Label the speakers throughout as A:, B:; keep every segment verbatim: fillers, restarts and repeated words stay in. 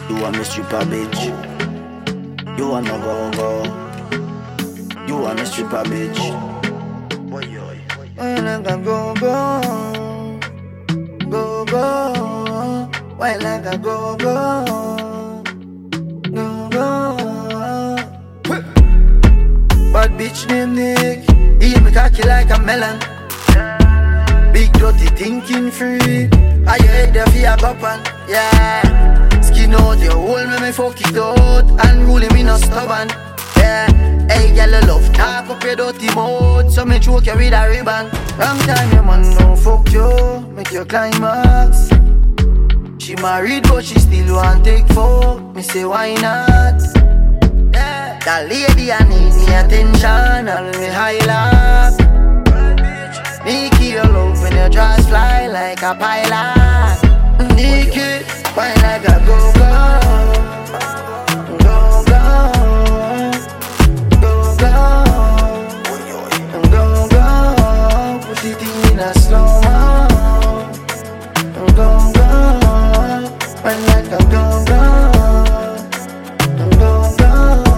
A: You want me stripper bitch. You want no go go. You want me stripper bitch. Why like a go go, go go. Why like a go go, go go. Bad bitch named Nick, eat me cocky like a melon. Big dirty thinking free. Are you head there for your boppan? Yeah. Skin out your hole, me me fuck it out. And ruling me no stubborn. Yeah. Hey girl, you love talk up your dirty mouth, so me choke you with a ribbon. Wrong time your man don't fuck you, make you climax. She married but she still want take fuck. Me say why not? Yeah. That lady I need me attention and me highlight. Me keep your love when your jaws fly like a pilot. Nikki, why like a go-go. Go-go. Go-go. Go-go. Push it in a slow-mo. Go-go. Why like a go-go. Go-go.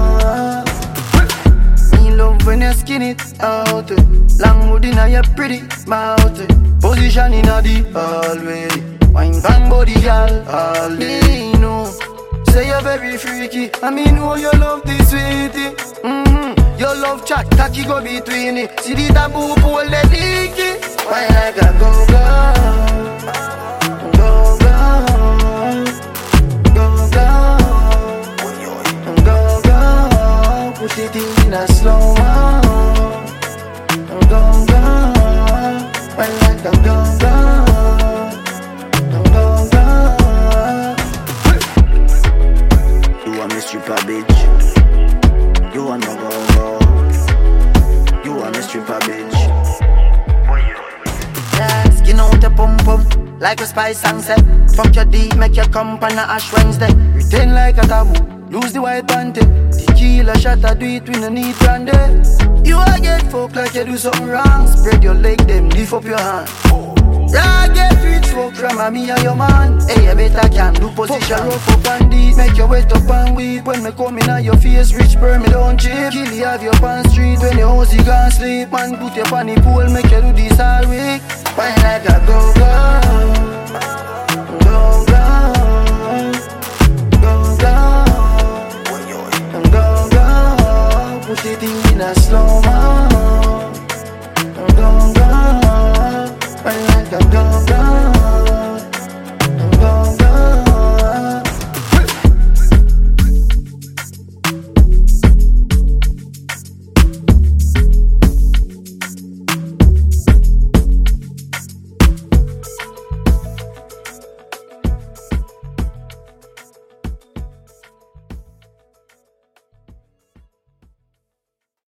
A: Me love when you skin it out. Long hood inna your pretty mouth. Position inna the hallway. Wine bang body girl all day. No, say you're very freaky. I mean, know you love this sweetie. Mm-hmm. Your love chat cocky go between it. See the taboo pull the dicky. Wine like a go go, go go, go go, go go. Push it in a slow mo. Go go, why like a go go, go go. You want me stripper bitch. You want no go go. You want me stripper bitch. Yeah, skin out your pum pum like a spice sunset. Fuck your D, make your come on a Ash Wednesday. Retain like a taboo, lose the white panty. Tequila shot, I do it, we no need brandy. You a get fuck like you do something wrong. Spread your leg, then lift up your hand. Yeah, get rich fuck from a me and your man. Hey, you better can do position. Rough up and deep, make you wet up and weep. When me come in at your face, rich per me don't chip. Kill you have your pants street when your house you can't sleep. Man, put your pan the pool, make you do this all week. Why like a go-go.